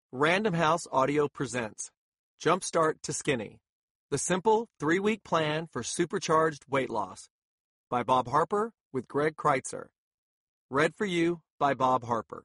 Random House Audio presents Jumpstart to Skinny, the simple 3-week plan for supercharged weight loss by Bob Harper with Greg Kreitzer. Read for you by Bob Harper.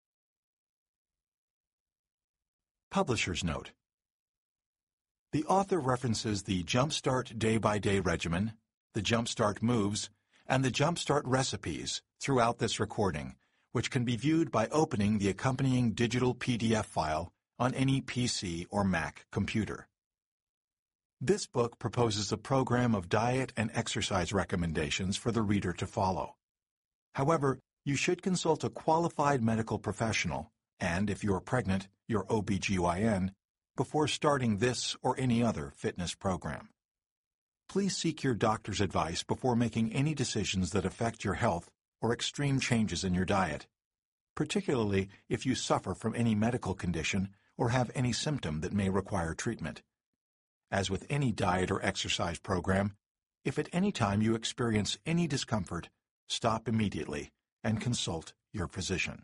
Publisher's Note. The author references the Jumpstart Day-by-Day regimen, the Jumpstart moves, and the Jumpstart recipes throughout this recording, which can be viewed by opening the accompanying digital PDF file on any PC or Mac computer. This book proposes a program of diet and exercise recommendations for the reader to follow. However, you should consult a qualified medical professional and, if you're pregnant, your OBGYN, before starting this or any other fitness program. Please seek your doctor's advice before making any decisions that affect your health or extreme changes in your diet, particularly if you suffer from any medical condition or have any symptom that may require treatment. As with any diet or exercise program, if at any time you experience any discomfort, stop immediately and consult your physician.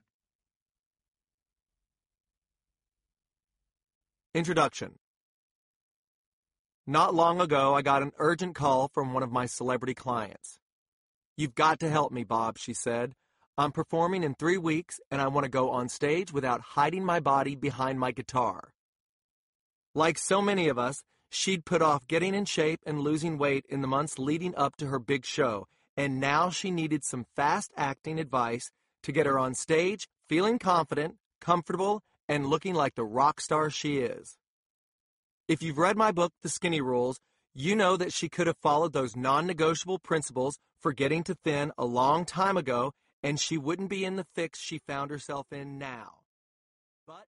Introduction. Not long ago, I got an urgent call from one of my celebrity clients. "You've got to help me, Bob," she said. "I'm performing in 3 weeks, and I want to go on stage without hiding my body behind my guitar." Like so many of us, she'd put off getting in shape and losing weight in the months leading up to her big show, and now she needed some fast-acting advice to get her on stage feeling confident, comfortable, and looking like the rock star she is. If you've read my book, The Skinny Rules, you know that she could have followed those non-negotiable principles for getting to thin a long time ago, and she wouldn't be in the fix she found herself in now. But